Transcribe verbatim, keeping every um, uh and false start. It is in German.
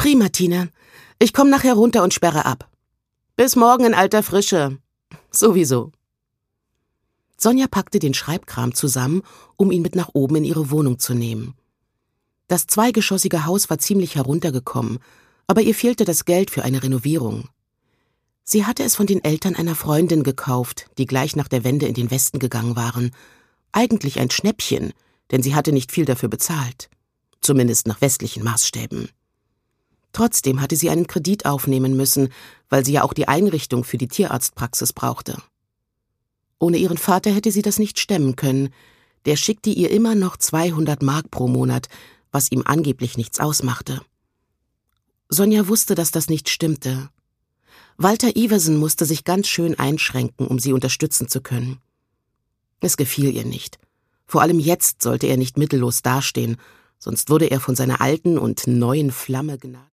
Prima, Tina. Ich komme nachher runter und sperre ab. Bis morgen in alter Frische. Sowieso. Sonja packte den Schreibkram zusammen, um ihn mit nach oben in ihre Wohnung zu nehmen. Das zweigeschossige Haus war ziemlich heruntergekommen, aber ihr fehlte das Geld für eine Renovierung. Sie hatte es von den Eltern einer Freundin gekauft, die gleich nach der Wende in den Westen gegangen waren. Eigentlich ein Schnäppchen, denn sie hatte nicht viel dafür bezahlt. Zumindest nach westlichen Maßstäben. Trotzdem hatte sie einen Kredit aufnehmen müssen, weil sie ja auch die Einrichtung für die Tierarztpraxis brauchte. Ohne ihren Vater hätte sie das nicht stemmen können. Der schickte ihr immer noch zweihundert Mark pro Monat, was ihm angeblich nichts ausmachte. Sonja wusste, dass das nicht stimmte. Walter Iversen musste sich ganz schön einschränken, um sie unterstützen zu können. Es gefiel ihr nicht. Vor allem jetzt sollte er nicht mittellos dastehen, sonst wurde er von seiner alten und neuen Flamme gnaden.